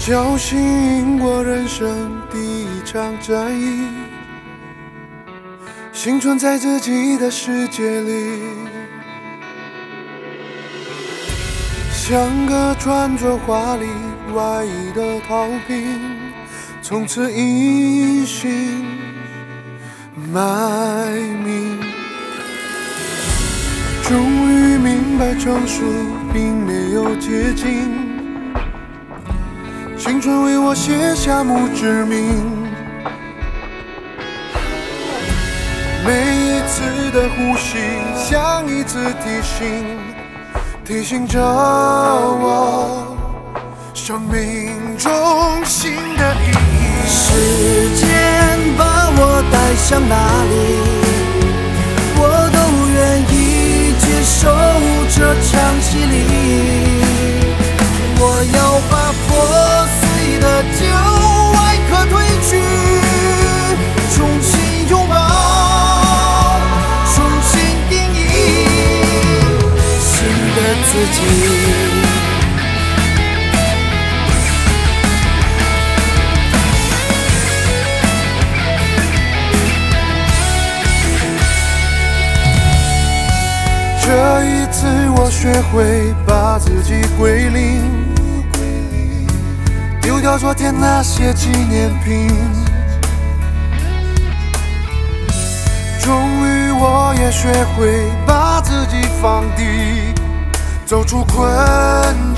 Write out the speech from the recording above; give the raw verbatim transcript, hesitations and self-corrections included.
侥幸过人生第一场战役，幸存在自己的世界里，像个穿着华丽外衣的逃兵，从此一心卖命。终于明白成熟并没有捷径，青春为我写下墓志铭。每一次的呼吸像一次提醒，提醒着我生命中新的意义。 时间把我带向哪里，我都愿意接受这场洗礼。我要把破碎的旧外壳褪去，重新拥抱，重新定义新的自己。 这一次我学会把自己归零，丢掉昨天那些纪念品。终于我也学会把自己放低，走出困